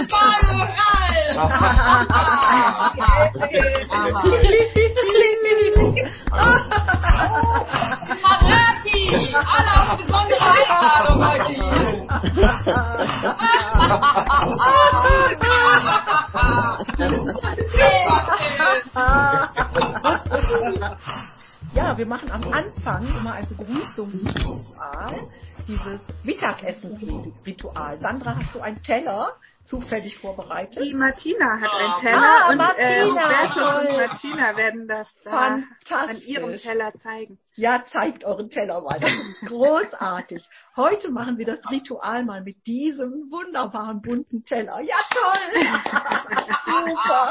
Maserati, alle auf besondere Einladung heute hier. Ja, wir machen am Anfang immer ein Begrüßungsritual, dieses Mittagessensritual. Sandra, hast du einen Teller zufällig vorbereitet? Die Martina hat einen Teller und Martina, Hubertus und Martina werden das an ihrem Teller zeigen. Ja, zeigt euren Teller mal. Das ist großartig. Heute machen wir das Ritual mal mit diesem wunderbaren bunten Teller. Ja, toll! Super!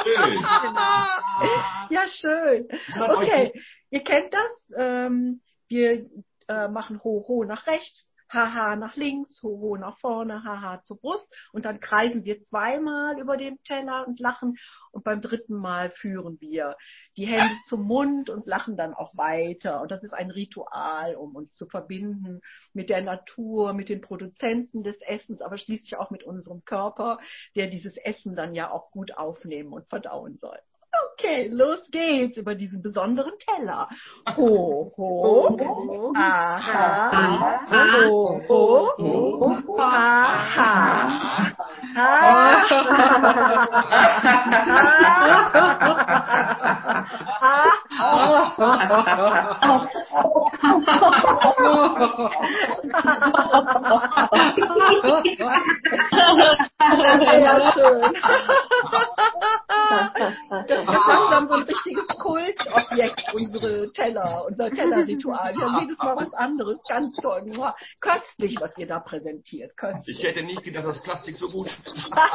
Ja, schön. Okay, ihr kennt das. Wir machen Ho-Ho nach rechts, Haha nach links, Ho-Ho nach vorne, Haha zur Brust. Und dann kreisen wir zweimal über den Teller und lachen. Und beim dritten Mal führen wir die Hände zum Mund und lachen dann auch weiter. Und das ist ein Ritual, um uns zu verbinden mit der Natur, mit den Produzenten des Essens, aber schließlich auch mit unserem Körper, der dieses Essen dann ja auch gut aufnehmen und verdauen soll. Okay, los geht's über diesen besonderen Teller. Ho, ho, aha, ho, ho, aha, ja, schön. Das ist langsam so ein richtiges Kultobjekt, unser Tellerritual. Wir haben jedes Mal was anderes, ganz toll. Köstlich, was ihr da präsentiert. Köstlich. Ich hätte nicht gedacht, dass Plastik so gut ist.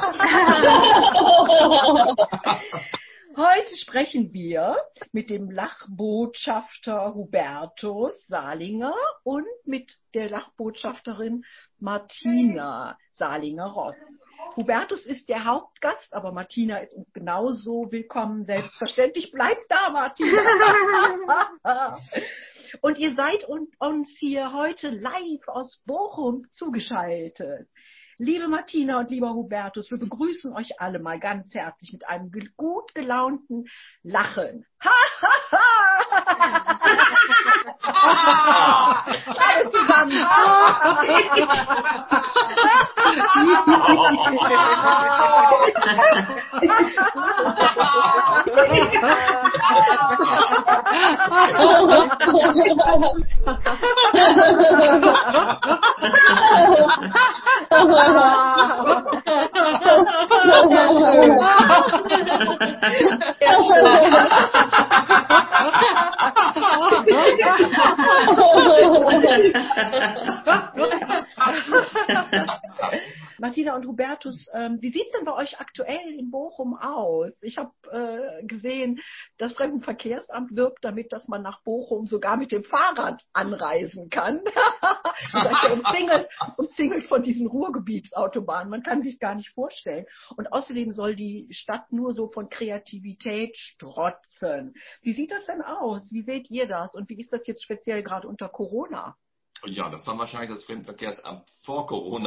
Heute sprechen wir mit dem Lachbotschafter Hubertus Salinger und mit der Lachbotschafterin Martina Salinger-Ross. Hubertus ist der Hauptgast, aber Martina ist uns genauso willkommen. Selbstverständlich. Bleibt da, Martina. Und ihr seid uns hier heute live aus Bochum zugeschaltet. Liebe Martina und lieber Hubertus, wir begrüßen euch alle mal ganz herzlich mit einem gut gelaunten Lachen. Alle zusammen. Martina und Hubertus, wie sieht es denn bei euch aktuell in Bochum aus? Ich habe gesehen, das Fremdenverkehrsamt wirbt damit, dass man nach Bochum sogar mit dem Fahrrad anreisen kann. Ihr seid ja umzingelt von diesen Ruhrgebietsautobahnen. Man kann sich gar nicht vorstellen. Und außerdem soll die Stadt nur so von Kreativität strotzen. Wie sieht das denn aus? Wie seht ihr das? Und wie ist das jetzt speziell gerade unter Corona? Ja, das war wahrscheinlich das Fremdenverkehrsamt vor Corona.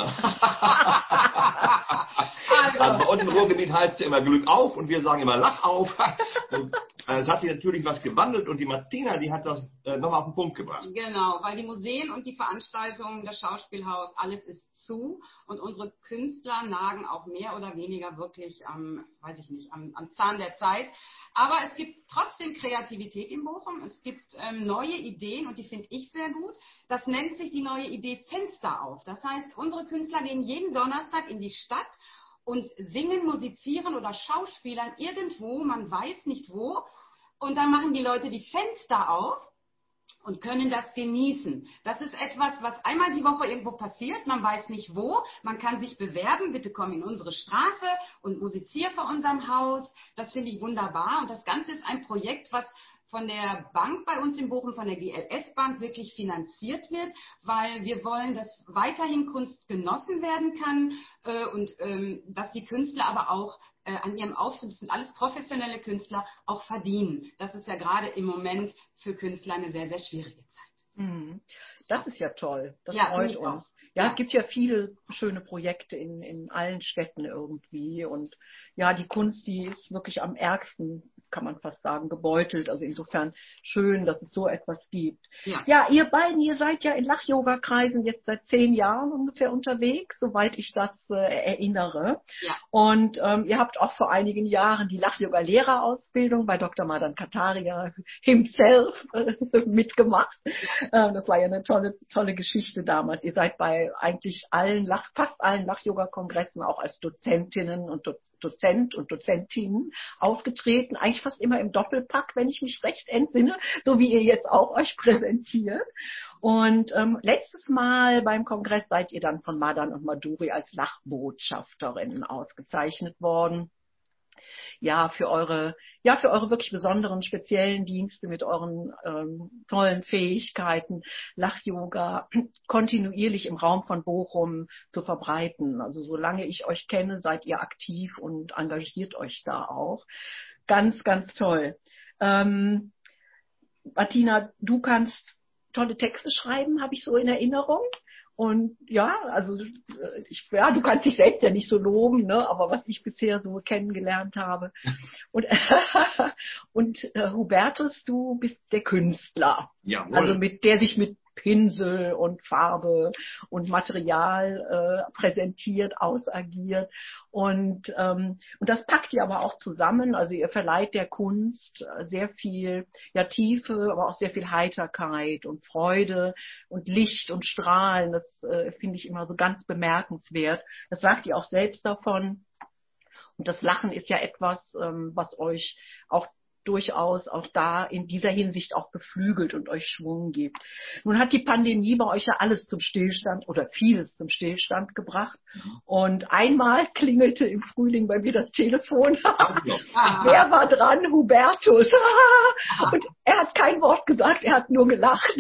Also bei uns im Ruhrgebiet heißt es ja immer Glück auf und wir sagen immer Lach auf. Es hat sich natürlich was gewandelt und die Martina, die hat das nochmal auf den Punkt gebracht. Genau, weil die Museen und die Veranstaltungen, das Schauspielhaus, alles ist zu und unsere Künstler nagen auch mehr oder weniger wirklich am Zahn der Zeit. Aber es gibt trotzdem Kreativität in Bochum. Es gibt neue Ideen und die finde ich sehr gut. Das nennt sich die neue Idee Fenster auf. Das heißt, unsere Künstler gehen jeden Donnerstag in die Stadt und singen, musizieren oder schauspielern irgendwo, man weiß nicht wo. Und dann machen die Leute die Fenster auf und können das genießen. Das ist etwas, was einmal die Woche irgendwo passiert, man weiß nicht wo, man kann sich bewerben, bitte komm in unsere Straße und musizier vor unserem Haus. Das finde ich wunderbar und das Ganze ist ein Projekt, was von der Bank bei uns in Bochum, von der GLS Bank wirklich finanziert wird, weil wir wollen, dass weiterhin Kunst genossen werden kann und dass die Künstler aber auch an ihrem Auftritt, das sind alles professionelle Künstler, auch verdienen. Das ist ja gerade im Moment für Künstler eine sehr, sehr schwierige Zeit. Das ist ja toll. Das ja, freut uns. Ja, es gibt ja viele schöne Projekte in allen Städten irgendwie. Und ja, die Kunst, die ist wirklich am ärgsten, kann man fast sagen, gebeutelt. Also insofern schön, dass es so etwas gibt. Ja, ihr beiden, ihr seid ja in Lach-Yoga-Kreisen jetzt seit 10 Jahren ungefähr unterwegs, soweit ich das erinnere. Ja. Und ihr habt auch vor einigen Jahren die Lach-Yoga-Lehrerausbildung bei Dr. Madan Kataria himself mitgemacht. Das war ja eine tolle Geschichte damals. Ihr seid bei eigentlich fast allen Lach-Yoga-Kongressen auch als Dozentinnen und Dozent und Dozentinnen aufgetreten. Eigentlich fast immer im Doppelpack, wenn ich mich recht entsinne, so wie ihr jetzt auch euch präsentiert. Und letztes Mal beim Kongress seid ihr dann von Madan und Madhuri als Lachbotschafterinnen ausgezeichnet worden. Ja, für eure wirklich besonderen, speziellen Dienste mit euren tollen Fähigkeiten, Lach-Yoga kontinuierlich im Raum von Bochum zu verbreiten. Also solange ich euch kenne, seid ihr aktiv und engagiert euch da auch. Ganz, ganz toll. Martina, du kannst tolle Texte schreiben, habe ich so in Erinnerung. Und ja, also du kannst dich selbst ja nicht so loben, ne? Aber was ich bisher so kennengelernt habe. Und, Hubertus, du bist der Künstler. Jawohl. Also der sich mit Pinsel und Farbe und Material präsentiert, ausagiert. Und das packt ihr aber auch zusammen. Also ihr verleiht der Kunst sehr viel Tiefe, aber auch sehr viel Heiterkeit und Freude und Licht und Strahlen. Das finde ich immer so ganz bemerkenswert. Das sagt ihr auch selbst davon. Und das Lachen ist ja etwas, was euch auch durchaus auch da in dieser Hinsicht auch beflügelt und euch Schwung gibt. Nun hat die Pandemie bei euch ja alles zum Stillstand oder vieles zum Stillstand gebracht. Und einmal klingelte im Frühling bei mir das Telefon. Wer war dran? Hubertus. Und er hat kein Wort gesagt, er hat nur gelacht.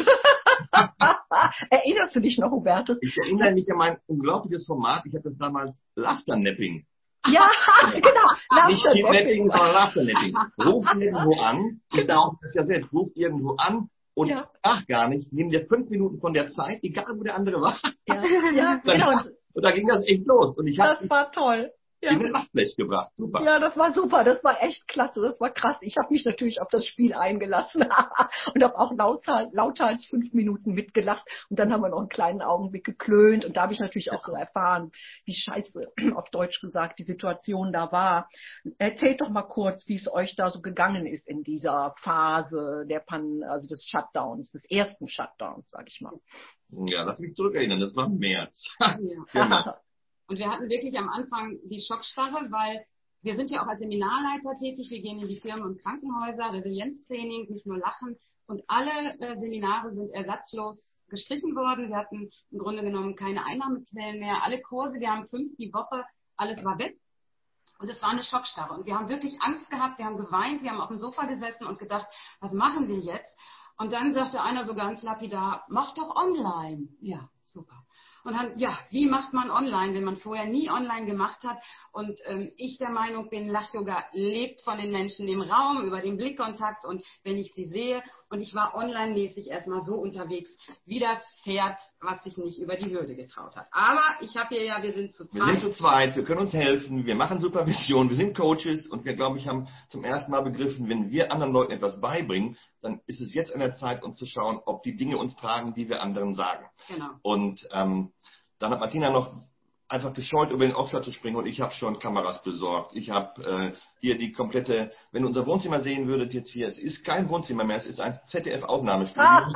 Erinnerst du dich noch, Hubertus? Ich erinnere mich an mein unglaubliches Format. Ich hatte das damals Laughter-Napping. Ja, genau. Nicht Kidnapping, sondern Laughter-Napping. Ruft irgendwo an. Genau. Das ist ja selbst. Ruft irgendwo an und ach gar nicht. Nimm dir 5 Minuten von der Zeit, egal wo der andere war. Ja, genau. Und da ging das echt los. Und das war toll. In den Lachblech gebracht. Super. Ja, das war super. Das war echt klasse. Das war krass. Ich habe mich natürlich auf das Spiel eingelassen und habe auch lauter als 5 Minuten mitgelacht. Und dann haben wir noch einen kleinen Augenblick geklönt. Und da habe ich natürlich auch so erfahren, wie scheiße, auf Deutsch gesagt, die Situation da war. Erzählt doch mal kurz, wie es euch da so gegangen ist in dieser Phase also des Shutdowns, des ersten Shutdowns, sag ich mal. Ja, lass mich zurückerinnern. Das war im März. Genau. Und wir hatten wirklich am Anfang die Schockstarre, weil wir sind ja auch als Seminarleiter tätig. Wir gehen in die Firmen und Krankenhäuser, Resilienztraining, nicht nur Lachen. Und alle Seminare sind ersatzlos gestrichen worden. Wir hatten im Grunde genommen keine Einnahmequellen mehr. Alle Kurse, wir haben 5 die Woche, alles war weg. Und es war eine Schockstarre. Und wir haben wirklich Angst gehabt, wir haben geweint, wir haben auf dem Sofa gesessen und gedacht, was machen wir jetzt? Und dann sagte einer so ganz lapidar, mach doch online. Ja, super. Und dann, wie macht man online, wenn man vorher nie online gemacht hat? Und ich der Meinung bin, Lach-Yoga lebt von den Menschen im Raum, über den Blickkontakt und wenn ich sie sehe. Und ich war online-mäßig erstmal so unterwegs, wie das Pferd, was sich nicht über die Hürde getraut hat. Aber ich habe hier wir sind zu zweit. Wir sind zu zweit, wir können uns helfen, wir machen Supervision, wir sind Coaches und wir, glaube ich, haben zum ersten Mal begriffen, wenn wir anderen Leuten etwas beibringen, dann ist es jetzt an der Zeit, uns zu schauen, ob die Dinge uns tragen, die wir anderen sagen. Genau. Und dann hat Martina noch einfach gescheut, über den Ochser zu springen und ich habe schon Kameras besorgt. Ich habe hier die komplette, wenn ihr unser Wohnzimmer sehen würdet jetzt hier, es ist kein Wohnzimmer mehr, es ist ein ZDF-Aufnahmestudio.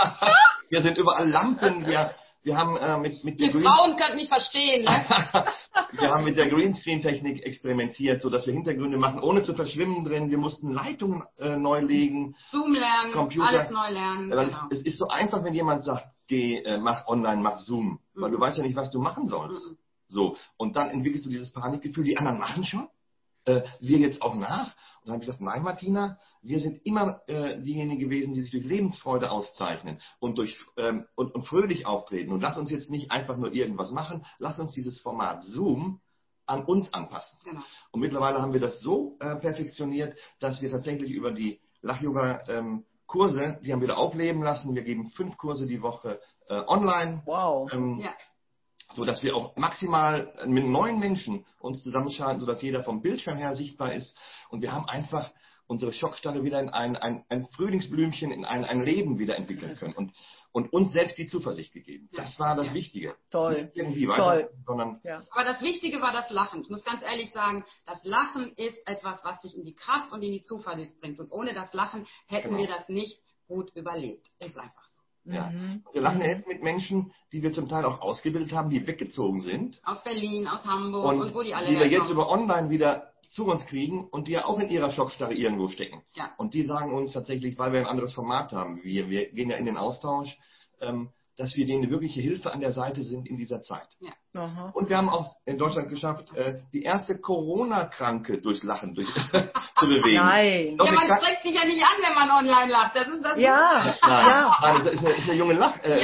Hier sind überall Lampen, wir haben mit der Frauen können nicht verstehen, ne? Wir haben mit der Greenscreen-Technik experimentiert, so dass wir Hintergründe machen, ohne zu verschwimmen drin. Wir mussten Leitungen neu legen. Zoom lernen, Computer. alles neu lernen. Genau. Es ist so einfach, wenn jemand sagt, mach online, mach Zoom. Weil du weißt ja nicht, was du machen sollst. So. Und dann entwickelst du dieses Panikgefühl, die anderen machen schon. Wir jetzt auch nach. Und dann habe ich gesagt, nein, Martina, wir sind immer diejenigen gewesen, die sich durch Lebensfreude auszeichnen und und fröhlich auftreten. Und lass uns jetzt nicht einfach nur irgendwas machen, lass uns dieses Format Zoom an uns anpassen. Genau. Und mittlerweile haben wir das so perfektioniert, dass wir tatsächlich über die Lach-Yoga Kurse, die haben wir da aufleben lassen. Wir geben 5 Kurse die Woche online. Wow. so dass wir auch maximal mit 9 Menschen uns zusammenschalten, sodass jeder vom Bildschirm her sichtbar ist. Und wir haben einfach unsere Schockstarre wieder in ein Frühlingsblümchen, in ein Leben wieder entwickeln können und uns selbst die Zuversicht gegeben. Das war das Wichtige. Toll. Nicht irgendwie weiter, sondern... Ja. Aber das Wichtige war das Lachen. Ich muss ganz ehrlich sagen, das Lachen ist etwas, was dich in die Kraft und in die Zuversicht bringt. Und ohne das Lachen hätten wir das nicht gut überlebt. Ist einfach so. Ja. Wir lachen jetzt mit Menschen, die wir zum Teil auch ausgebildet haben, die weggezogen sind. Aus Berlin, aus Hamburg und wo die alle die wir herkommen. jetzt über online wieder zu uns kriegen und die ja auch in ihrer Schockstarre irgendwo stecken. Ja. Und die sagen uns tatsächlich, weil wir ein anderes Format haben, wir gehen ja in den Austausch, dass wir denen eine wirkliche Hilfe an der Seite sind in dieser Zeit. Ja. Und wir haben auch in Deutschland geschafft, die erste Corona-Kranke durchs Lachen zu bewegen. Nein. Ja, man streckt sich ja nicht an, wenn man online lacht. Das ist das. Ja. Nein, das ist eine junge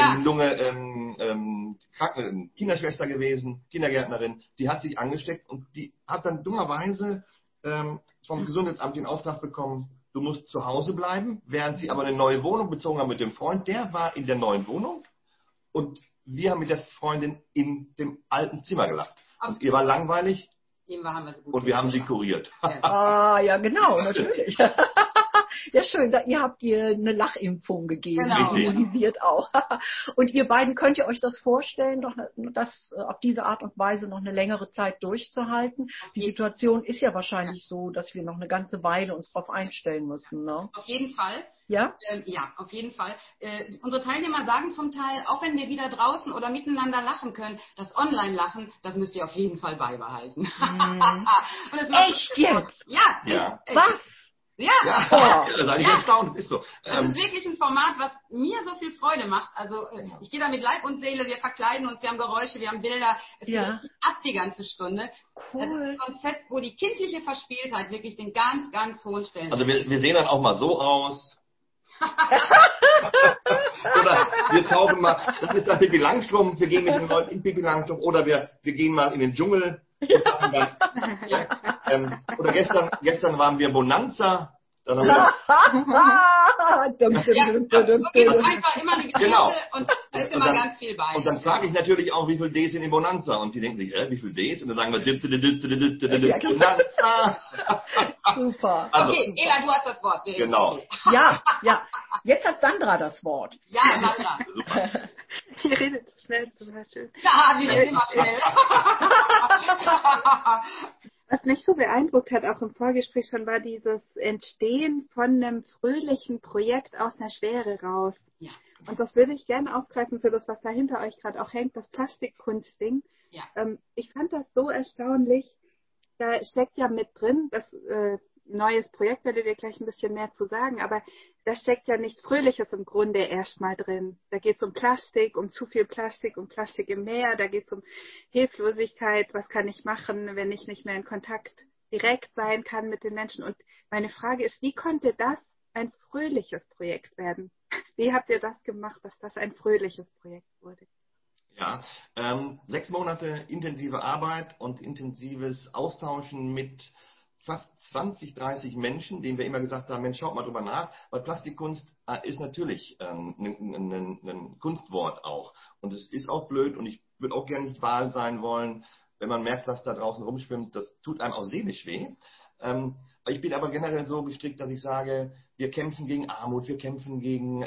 Kinderschwester gewesen, Kindergärtnerin, die hat sich angesteckt und die hat dann dummerweise vom Gesundheitsamt den Auftrag bekommen, du musst zu Hause bleiben, während sie aber eine neue Wohnung bezogen haben mit dem Freund, der war in der neuen Wohnung und wir haben mit der Freundin in dem alten Zimmer gelacht. Und ihr war langweilig und wir haben sie kuriert. Ja, genau, natürlich. Ja, schön. Ihr habt ihr eine Lachimpfung gegeben. Genau. Immunisiert auch. Und ihr beiden, könnt ihr euch das vorstellen, doch das auf diese Art und Weise noch eine längere Zeit durchzuhalten? Die Situation ist ja wahrscheinlich so, dass wir noch eine ganze Weile uns darauf einstellen müssen. Ne? Auf jeden Fall. Ja? Ja, auf jeden Fall. Unsere Teilnehmer sagen zum Teil, auch wenn wir wieder draußen oder miteinander lachen können, das Online-Lachen, das müsst ihr auf jeden Fall beibehalten. Und Echt jetzt? Ja. Was? Ja. Da seid ihr erstaunt, das ist so. Das ist wirklich ein Format, was mir so viel Freude macht. Also ich gehe da mit Leib und Seele, wir verkleiden uns, wir haben Geräusche, wir haben Bilder. Es geht ab die ganze Stunde. Cool. Das ist ein Konzept, wo die kindliche Verspieltheit wirklich den ganz, ganz hohen Stellenwert hat. Also wir sehen dann auch mal so aus. Oder wir tauchen mal, das ist das Pippi Langstrumpf, wir gehen mit den Leuten in Pippi Langstrumpf oder wir gehen mal in den Dschungel. Oder gestern waren wir Bonanza. Dann haben wir einfach immer eine Geschichte und da ist immer ganz viel bei. Und dann frage ich natürlich auch, wie viel Ds sind in Bonanza? Und die denken sich, wie viel Ds? Und dann sagen wir Bonanza. Super. Also, okay, Ela, du hast das Wort. Genau. Ja. Jetzt hat Sandra das Wort. Ja, Sandra. Super. Ihr redet so schnell, zum Beispiel. Ja, wir reden immer schnell. Was mich so beeindruckt hat, auch im Vorgespräch schon, war dieses Entstehen von einem fröhlichen Projekt aus einer Schwere raus. Ja. Und das würde ich gerne aufgreifen für das, was da hinter euch gerade auch hängt, das Plastikkunstding. Ja. Ich fand das so erstaunlich. Da steckt ja mit drin, das neues Projekt werdet ihr gleich ein bisschen mehr zu sagen, aber da steckt ja nichts Fröhliches im Grunde erstmal drin. Da geht es um Plastik, um zu viel Plastik, um Plastik im Meer, da geht es um Hilflosigkeit, was kann ich machen, wenn ich nicht mehr in Kontakt direkt sein kann mit den Menschen. Und meine Frage ist, wie konnte das ein fröhliches Projekt werden? Wie habt ihr das gemacht, dass das ein fröhliches Projekt wurde? Ja, 6 Monate intensive Arbeit und intensives Austauschen mit fast 20, 30 Menschen, denen wir immer gesagt haben, Mensch, schaut mal drüber nach, weil Plastikkunst ist natürlich ein Kunstwort auch. Und es ist auch blöd und ich würde auch gerne nicht wahr sein wollen, wenn man merkt, was da draußen rumschwimmt, das tut einem auch seelisch weh. Ich bin aber generell so gestrickt, dass ich sage, wir kämpfen gegen Armut, wir kämpfen gegen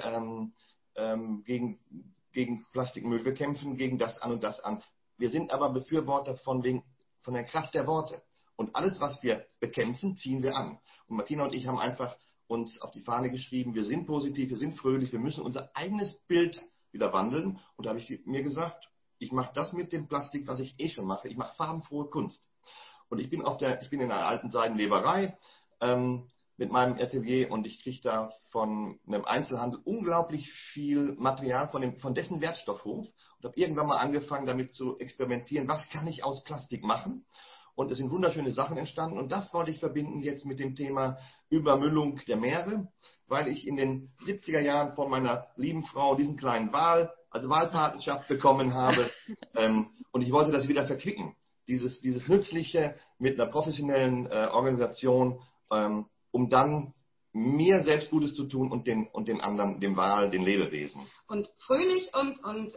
Plastikmüll, wir kämpfen gegen das an und das an. Wir sind aber Befürworter von der Kraft der Worte. Und alles, was wir bekämpfen, ziehen wir an. Und Martina und ich haben einfach uns auf die Fahne geschrieben, wir sind positiv, wir sind fröhlich, wir müssen unser eigenes Bild wieder wandeln. Und da habe ich mir gesagt, ich mache das mit dem Plastik, was ich schon mache. Ich mache farbenfrohe Kunst. Und ich bin in einer alten Seidenweberei mit meinem Atelier und ich kriege da von einem Einzelhandel unglaublich viel Material von dessen Wertstoffhof und habe irgendwann mal angefangen, damit zu experimentieren, was kann ich aus Plastik machen? Und es sind wunderschöne Sachen entstanden. Und das wollte ich verbinden jetzt mit dem Thema Übermüllung der Meere, weil ich in den 70er Jahren von meiner lieben Frau diesen kleinen Wahlpatenschaft bekommen habe. Und ich wollte das wieder verquicken. Dieses Nützliche mit einer professionellen Organisation, um dann mir selbst Gutes zu tun und den anderen, dem Wal, den Lebewesen. Und fröhlich und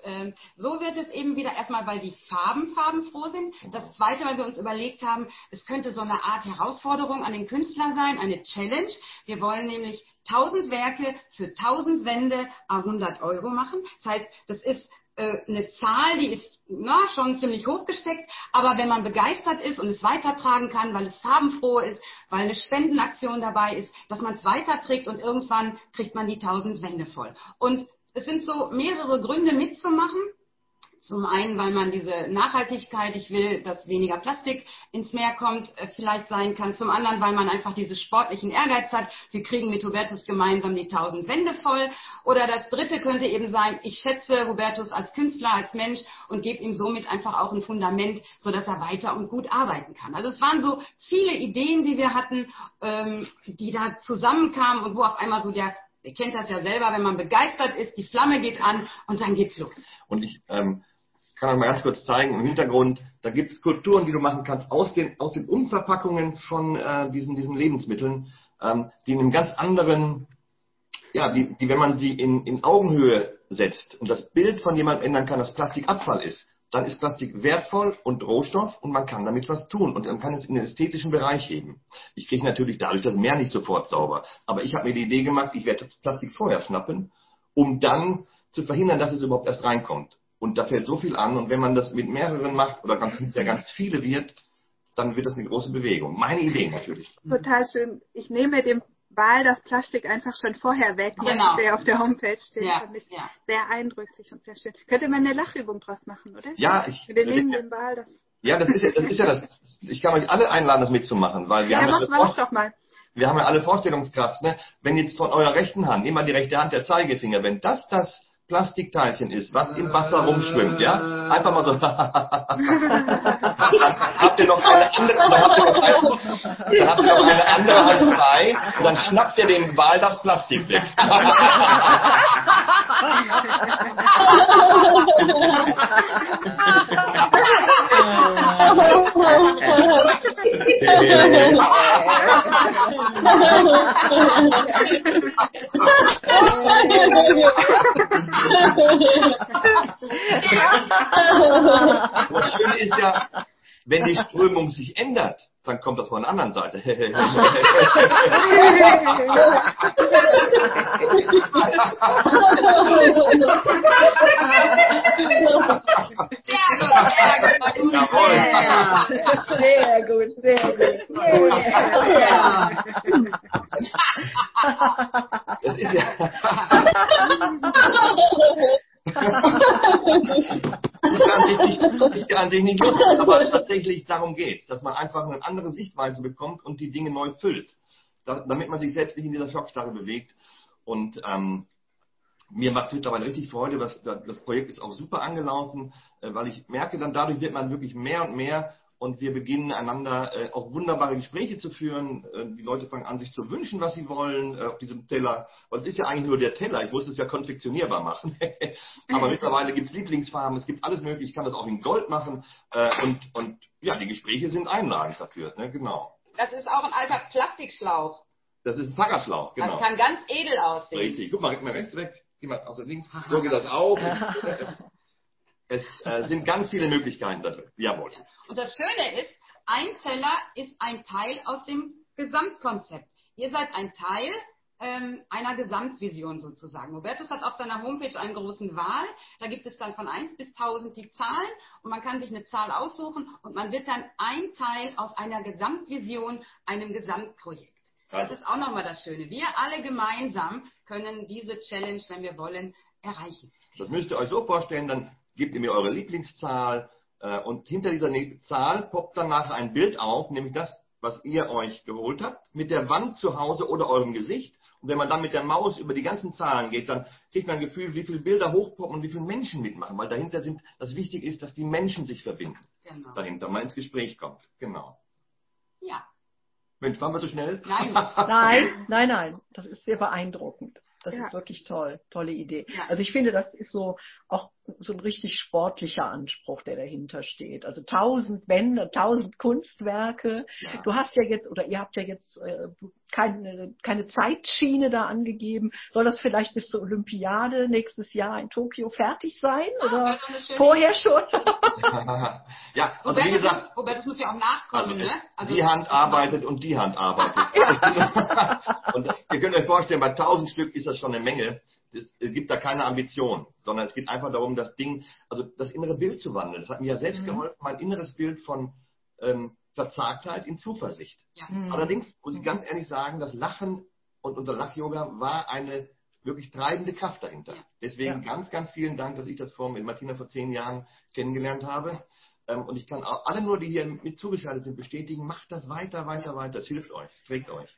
so wird es eben wieder erstmal, weil die farbenfroh sind. Das Zweite, weil wir uns überlegt haben, es könnte so eine Art Herausforderung an den Künstler sein, eine Challenge. Wir wollen nämlich 1000 Werke für 1000 Wände à 100 € machen. Das heißt, das ist eine Zahl, die ist schon ziemlich hoch gesteckt, aber wenn man begeistert ist und es weitertragen kann, weil es farbenfroh ist, weil eine Spendenaktion dabei ist, dass man es weiterträgt und irgendwann kriegt man die 1000 Wände voll. Und es sind so mehrere Gründe mitzumachen. Zum einen, weil man diese Nachhaltigkeit, ich will, dass weniger Plastik ins Meer kommt, vielleicht sein kann. Zum anderen, weil man einfach diesen sportlichen Ehrgeiz hat. Wir kriegen mit Hubertus gemeinsam die 1000 Wände voll. Oder das Dritte könnte eben sein, ich schätze Hubertus als Künstler, als Mensch und gebe ihm somit einfach auch ein Fundament, sodass er weiter und gut arbeiten kann. Also es waren so viele Ideen, die wir hatten, die da zusammenkamen und wo auf einmal so ihr kennt das ja selber, wenn man begeistert ist, die Flamme geht an und dann geht's los. Und ich kann euch mal ganz kurz zeigen, im Hintergrund, da gibt es Skulpturen, die du machen kannst aus den Umverpackungen von diesen Lebensmitteln, die in einem ganz anderen, die wenn man sie in Augenhöhe setzt und das Bild von jemandem ändern kann, dass Plastik Abfall ist, dann ist Plastik wertvoll und Rohstoff und man kann damit was tun und man kann es in den ästhetischen Bereich heben. Ich kriege natürlich dadurch das Meer nicht sofort sauber, aber ich habe mir die Idee gemacht, ich werde das Plastik vorher schnappen, um dann zu verhindern, dass es überhaupt erst reinkommt. Und da fällt so viel an und wenn man das mit mehreren macht oder ganz viele wird, dann wird das eine große Bewegung. Meine Idee natürlich. Total schön. Ich nehme dem Wal das Plastik einfach schon vorher weg, Genau. der auf der Homepage steht. Ja, Fand ich ja. sehr eindrücklich und sehr schön. Könnte man eine Lachübung draus machen, oder? Ja, Wir nehmen dem Wal das. Ja, das ist ja das. Ich kann euch alle einladen, das mitzumachen, weil wir mach doch mal. Wir haben ja alle Vorstellungskraft. Ne? Wenn jetzt von eurer rechten Hand, immer die rechte Hand, der Zeigefinger, wenn das Plastikteilchen ist, was im Wasser rumschwimmt, ja, einfach mal so. Habt ihr noch eine andere, dann habt ihr noch eine andere Hand frei und dann schnappt ihr dem Wal das Plastik weg. Das Schöne ist ja, wenn die Strömung sich ändert, dann kommt das von der anderen Seite. Sehr gut, sehr gut. Yeah. Das ist ja. Ist ja an sich nicht lustig, aber tatsächlich darum geht es, dass man einfach eine andere Sichtweise bekommt und die Dinge neu füllt, damit man sich selbst nicht in dieser Schockstarre bewegt. Und mir macht es mittlerweile richtig Freude, das Projekt ist auch super angelaufen, weil ich merke, dann dadurch wird man wirklich mehr und mehr und wir beginnen einander auch wunderbare Gespräche zu führen. Die Leute fangen an, sich zu wünschen, was sie wollen auf diesem Teller. Weil es ist ja eigentlich nur der Teller, ich muss es ja konfektionierbar machen. Aber mittlerweile gibt es Lieblingsfarben, es gibt alles mögliche, ich kann das auch in Gold machen. Und ja, die Gespräche sind einladend dafür, ne? Genau. Das ist auch ein alter Plastikschlauch. Das ist ein Fahrradschlauch, genau. Das kann ganz edel aussehen. Richtig, guck mal rechts weg, geh mal außer links, so geht das auch. Es sind ganz viele Möglichkeiten da drin. Jawohl. Und das Schöne ist, ein Teller ist ein Teil aus dem Gesamtkonzept. Ihr seid ein Teil einer Gesamtvision sozusagen. Hubertus hat auf seiner Homepage einen großen Wal. Da gibt es dann von 1 bis 1000 die Zahlen und man kann sich eine Zahl aussuchen und man wird dann ein Teil aus einer Gesamtvision, einem Gesamtprojekt. Das ist auch nochmal das Schöne. Wir alle gemeinsam können diese Challenge, wenn wir wollen, erreichen. Das müsst ihr euch so vorstellen, dann gebt ihr mir eure Lieblingszahl und hinter dieser Zahl poppt dann nachher ein Bild auf, nämlich das, was ihr euch geholt habt, mit der Wand zu Hause oder eurem Gesicht. Und wenn man dann mit der Maus über die ganzen Zahlen geht, dann kriegt man ein Gefühl, wie viele Bilder hochpoppen und wie viele Menschen mitmachen. Weil dahinter das Wichtige ist, dass die Menschen sich verbinden. Genau. Dahinter mal ins Gespräch kommt. Genau. Ja. Mensch, waren wir so schnell? Nein. Das ist sehr beeindruckend. Das ist wirklich toll. Tolle Idee. Ja. Also ich finde, das ist so auch so ein richtig sportlicher Anspruch, der dahinter steht. Also 1000 Wände, 1000 Kunstwerke. Ja. Du hast ja jetzt, oder ihr habt ja jetzt keine Zeitschiene da angegeben. Soll das vielleicht bis zur Olympiade nächstes Jahr in Tokio fertig sein? Oder vorher schon? Ja, also wie gesagt, wobei das muss ja auch nachkommen, ne? Also die Hand arbeitet und die Hand arbeitet. Und ihr könnt euch vorstellen, bei 1000 Stück ist das schon eine Menge. Es gibt da keine Ambition, sondern es geht einfach darum, das Ding, also das innere Bild zu wandeln. Das hat mir ja selbst geholfen, mein inneres Bild von Verzagtheit in Zuversicht. Ja. Allerdings muss ich ganz ehrlich sagen, das Lachen und unser Lach-Yoga war eine wirklich treibende Kraft dahinter. Ja. Deswegen ganz, ganz vielen Dank, dass ich das mit Martina vor 10 Jahren kennengelernt habe. Und ich kann auch alle nur, die hier mit zugeschaltet sind, bestätigen, macht das weiter, weiter, weiter. Es hilft euch, es trägt euch.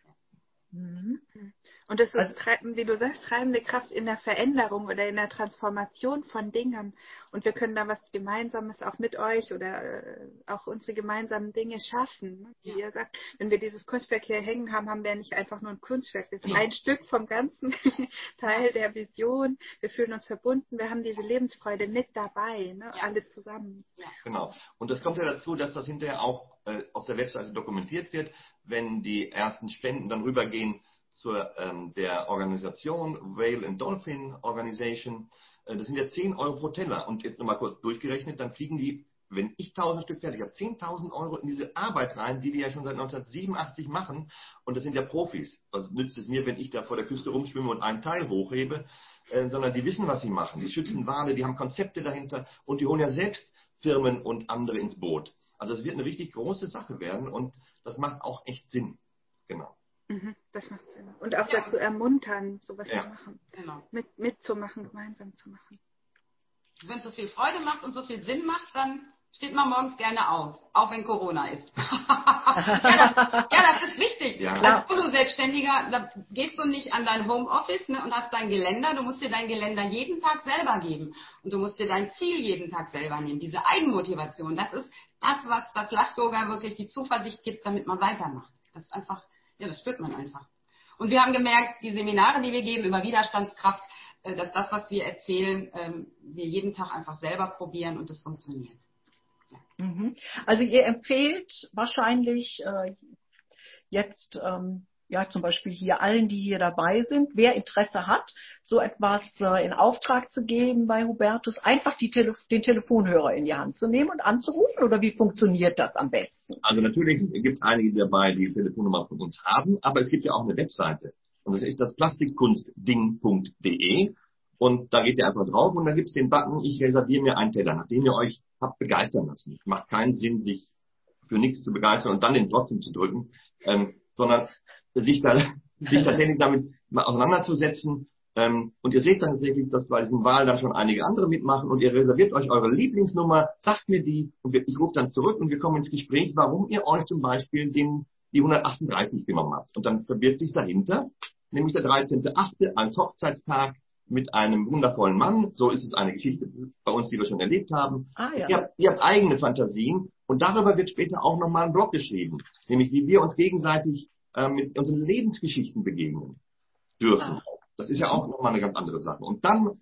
Und das ist, wie du sagst, treibende Kraft in der Veränderung oder in der Transformation von Dingen. Und wir können da was Gemeinsames auch mit euch oder auch unsere gemeinsamen Dinge schaffen. Wie ihr sagt, wenn wir dieses Kunstwerk hier hängen haben, haben wir nicht einfach nur ein Kunstwerk. Das ist ein Stück vom ganzen Teil der Vision. Wir fühlen uns verbunden. Wir haben diese Lebensfreude mit dabei, ne? Alle zusammen. Ja. Genau. Und das kommt ja dazu, dass das hinterher auch auf der Webseite dokumentiert wird, wenn die ersten Spenden dann rübergehen zur der Organisation Whale and Dolphin Organization. Das sind ja 10 Euro pro Teller. Und jetzt nochmal kurz durchgerechnet, dann kriegen die, wenn ich 1000 Stück fertig habe, 10.000 Euro in diese Arbeit rein, die ja schon seit 1987 machen. Und das sind ja Profis. Was nützt es mir, wenn ich da vor der Küste rumschwimme und einen Teil hochhebe? Sondern die wissen, was sie machen. Die schützen Wale, die haben Konzepte dahinter und die holen ja selbst Firmen und andere ins Boot. Also es wird eine richtig große Sache werden und das macht auch echt Sinn. Genau. Das macht Sinn. Und auch dazu ermuntern, sowas zu machen. Genau. Mitzumachen, gemeinsam zu machen. Wenn es so viel Freude macht und so viel Sinn macht, dann steht man morgens gerne auf, auch wenn Corona ist. das ist wichtig. Ja. Als Solo-Selbstständiger, da gehst du nicht an dein Homeoffice, ne, und hast dein Geländer. Du musst dir dein Geländer jeden Tag selber geben. Und du musst dir dein Ziel jeden Tag selber nehmen. Diese Eigenmotivation, das ist das, was das Lach-Yoga wirklich die Zuversicht gibt, damit man weitermacht. Das ist einfach, das spürt man einfach. Und wir haben gemerkt, die Seminare, die wir geben über Widerstandskraft, dass das, was wir erzählen, wir jeden Tag einfach selber probieren und es funktioniert. Ja. Also ihr empfehlt wahrscheinlich jetzt zum Beispiel hier allen, die hier dabei sind, wer Interesse hat, so etwas in Auftrag zu geben bei Hubertus, einfach den Telefonhörer in die Hand zu nehmen und anzurufen, oder wie funktioniert das am besten? Also natürlich gibt es einige dabei, die Telefonnummer von uns haben, aber es gibt ja auch eine Webseite. Und das ist das plastikkunstding.de. Und da geht ihr einfach drauf und da gibt es den Button, ich reserviere mir einen Teller, nachdem ihr euch habt begeistern lassen. Es macht keinen Sinn, sich für nichts zu begeistern und dann den trotzdem zu drücken, sondern sich tatsächlich damit mal auseinanderzusetzen. Und ihr seht dann tatsächlich, dass bei diesem Wahl dann schon einige andere mitmachen und ihr reserviert euch eure Lieblingsnummer, sagt mir die und ich rufe dann zurück und wir kommen ins Gespräch, warum ihr euch zum Beispiel die 138 genommen habt. Und dann verbirgt sich dahinter, nämlich der 13.8. als Hochzeitstag mit einem wundervollen Mann. So ist es eine Geschichte bei uns, die wir schon erlebt haben. Ihr habt eigene Fantasien und darüber wird später auch nochmal ein Blog geschrieben, nämlich wie wir uns gegenseitig mit unseren Lebensgeschichten begegnen dürfen. Das ist ja auch nochmal eine ganz andere Sache. Und dann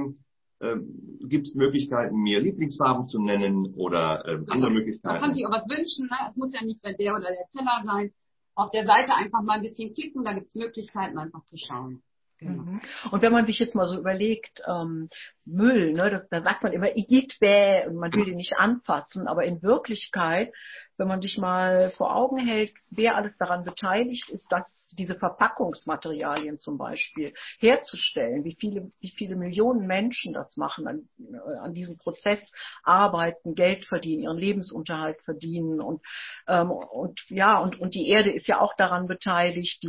gibt es Möglichkeiten, mir Lieblingsfarben zu nennen oder andere Möglichkeiten. Man kann sich auch was wünschen, ne? Es muss ja nicht der oder der Teller sein. Auf der Seite einfach mal ein bisschen klicken, da gibt es Möglichkeiten, einfach zu schauen. Genau. Und wenn man sich jetzt mal so überlegt, Müll, ne, da sagt man immer, und man will den nicht anfassen, aber in Wirklichkeit, wenn man sich mal vor Augen hält, wer alles daran beteiligt ist, dass diese Verpackungsmaterialien zum Beispiel herzustellen, wie viele Millionen Menschen das machen, an diesem Prozess arbeiten, Geld verdienen, ihren Lebensunterhalt verdienen und die Erde ist ja auch daran beteiligt,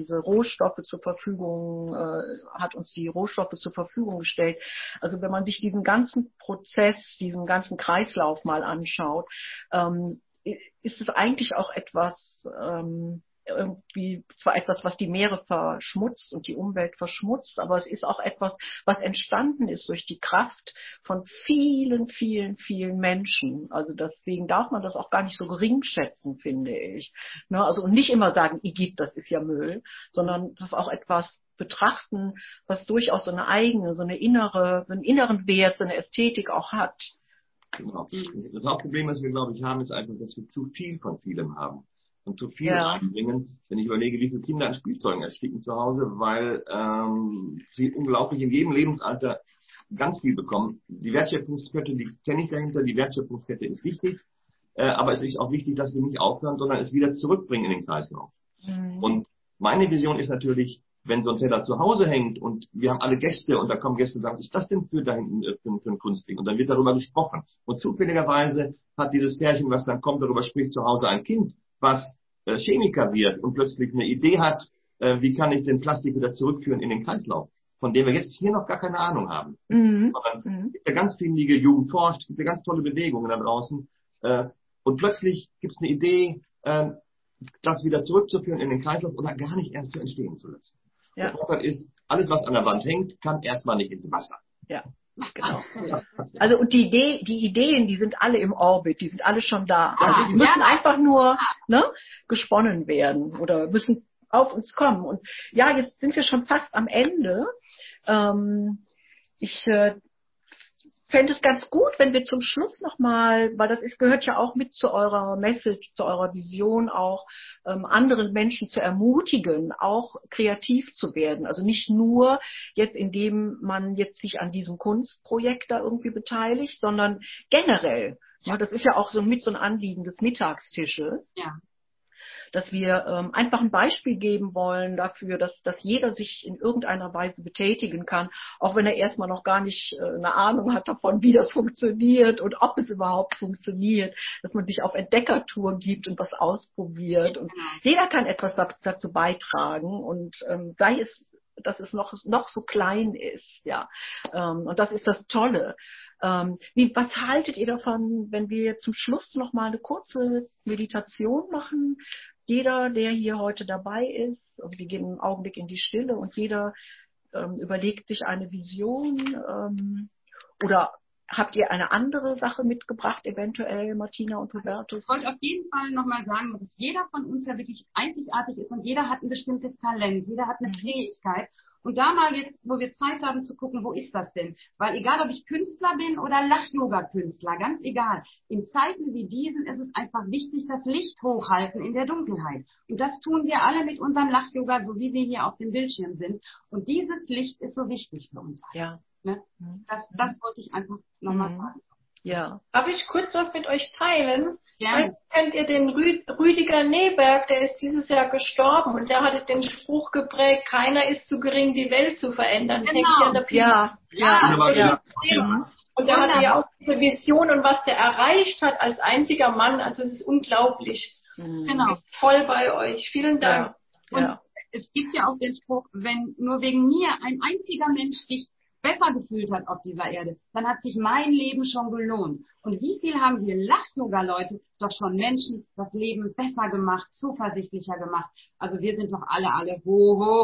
hat uns die Rohstoffe zur Verfügung gestellt. Also wenn man sich diesen ganzen Prozess, diesen ganzen Kreislauf mal anschaut, ist es eigentlich auch etwas irgendwie zwar etwas, was die Meere verschmutzt und die Umwelt verschmutzt, aber es ist auch etwas, was entstanden ist durch die Kraft von vielen, vielen, vielen Menschen. Also deswegen darf man das auch gar nicht so gering schätzen, finde ich. Ne? Also und nicht immer sagen, Igitt, das ist ja Müll, sondern das auch etwas betrachten, was durchaus so eine eigene, so einen inneren Wert, so eine Ästhetik auch hat. Genau. Das Hauptproblem, was wir, glaube ich, haben, ist einfach, dass wir zu viel von vielem haben. Und zu viel einbringen, wenn ich überlege, wie viele Kinder an Spielzeugen ersticken zu Hause, weil sie unglaublich in jedem Lebensalter ganz viel bekommen. Die Wertschöpfungskette, die kenne ich dahinter, die Wertschöpfungskette ist wichtig, aber es ist auch wichtig, dass wir nicht aufhören, sondern es wieder zurückbringen in den Kreislauf. Und meine Vision ist natürlich, wenn so ein Teller zu Hause hängt und wir haben alle Gäste und da kommen Gäste und sagen, was ist das denn für da hinten für ein Kunstding? Und dann wird darüber gesprochen. Und zufälligerweise hat dieses Pärchen, was dann kommt, darüber spricht, zu Hause ein Kind, was Chemiker wird und plötzlich eine Idee hat, wie kann ich den Plastik wieder zurückführen in den Kreislauf, von dem wir jetzt hier noch gar keine Ahnung haben. Es gibt ja ganz findige Jugend forscht, es gibt ja ganz tolle Bewegungen da draußen. Und plötzlich gibt es eine Idee, das wieder zurückzuführen in den Kreislauf oder gar nicht erst zu entstehen zu lassen. Ja. Der Vorteil ist, alles, was an der Wand hängt, kann erstmal nicht ins Wasser. Ja, genau. Also und die Ideen, die sind alle im Orbit, die sind alle schon da. Also die müssen einfach nur gesponnen werden oder müssen auf uns kommen. Und ja, jetzt sind wir schon fast am Ende. Ich fände es ganz gut, wenn wir zum Schluss nochmal, weil gehört ja auch mit zu eurer Message, zu eurer Vision auch, anderen Menschen zu ermutigen, auch kreativ zu werden. Also nicht nur jetzt, indem man jetzt sich an diesem Kunstprojekt da irgendwie beteiligt, sondern generell. Ja, das ist ja auch so ein Anliegen des Mittagstisches. Ja. Dass wir einfach ein Beispiel geben wollen dafür, dass jeder sich in irgendeiner Weise betätigen kann, auch wenn er erstmal noch gar nicht eine Ahnung hat davon, wie das funktioniert und ob es überhaupt funktioniert, dass man sich auf Entdeckertour gibt und was ausprobiert. Und jeder kann etwas dazu beitragen und sei es, dass es noch so klein ist. Ja, und das ist das Tolle. Was haltet ihr davon, wenn wir zum Schluss noch mal eine kurze Meditation machen? Jeder, der hier heute dabei ist, und wir gehen einen Augenblick in die Stille und jeder überlegt sich eine Vision. Oder habt ihr eine andere Sache mitgebracht, eventuell, Martina und Hubertus? Ich wollte auf jeden Fall nochmal sagen, dass jeder von uns ja wirklich einzigartig ist und jeder hat ein bestimmtes Talent, jeder hat eine Fähigkeit. Und da mal jetzt, wo wir Zeit haben zu gucken, wo ist das denn? Weil egal, ob ich Künstler bin oder Lach-Yoga-Künstler, ganz egal. In Zeiten wie diesen ist es einfach wichtig, das Licht hochhalten in der Dunkelheit. Und das tun wir alle mit unserem Lach-Yoga, so wie wir hier auf dem Bildschirm sind. Und dieses Licht ist so wichtig für uns. Ja. Ne? Das wollte ich einfach nochmal sagen. Ja. Darf ich kurz was mit euch teilen? Ja. Kennt ihr den Rüdiger Neberg, der ist dieses Jahr gestorben und der hatte den Spruch geprägt, keiner ist zu gering, die Welt zu verändern. Das hängt hier an der Und der hatte ja auch diese Vision und was der erreicht hat als einziger Mann, also es ist unglaublich. Genau. Ich bin voll bei euch. Vielen Dank. Und es gibt ja auch den Spruch, wenn nur wegen mir ein einziger Mensch sich besser gefühlt hat auf dieser Erde, dann hat sich mein Leben schon gelohnt. Und wie viel haben wir Lach-Yoga-Leute doch schon Menschen das Leben besser gemacht, zuversichtlicher gemacht. Also wir sind doch alle ho.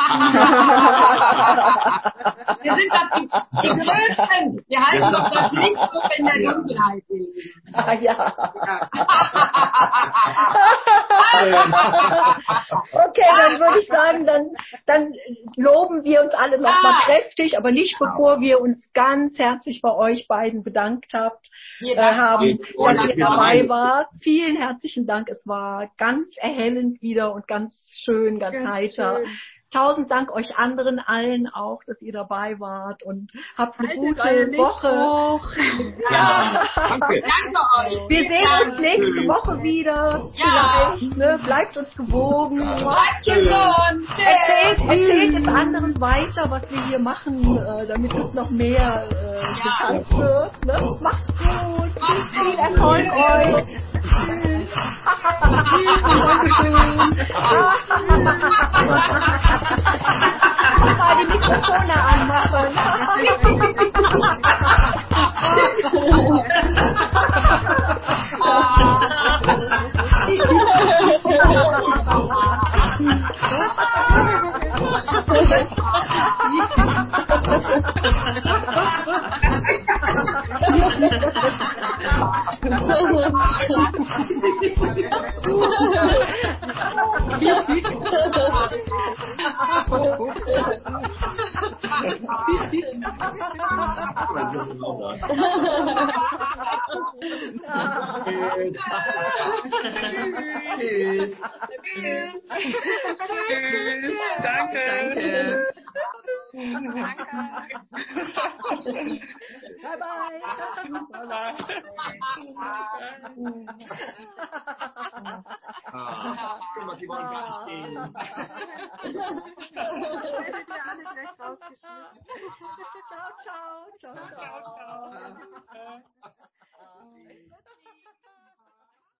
Wir sind doch die Größten. Wir halten doch das Licht hoch in der Dunkelheit, ihr Lieben. Okay, dann würde ich sagen, dann loben wir uns alle nochmal kräftig, aber nicht bevor wir uns ganz herzlich bei euch beiden bedankt haben, dass ihr dabei wart. Vielen herzlichen Dank. Es war ganz erhellend wieder und ganz schön, ganz heiter. Schön. 1000 Dank euch anderen allen auch, dass ihr dabei wart und habt eine gute Woche. Ja, danke euch. Wir sehen uns nächste Woche wieder. Ja. Vielleicht, ne? Bleibt uns gewogen. Bleibt gesund. Erzählt es anderen weiter, was wir hier machen, damit es noch mehr bekannt wird. Ne? Macht's gut. Viel Erfolg euch. Tschüss. Dankeschön. Mal die Mikrofone anmachen. Tschüss. Danke. Bye bye. Was sie wollen gar nicht gehen. Werdet ihr alle gleich rausgeschmissen. Ciao, ciao. Ciao, ciao.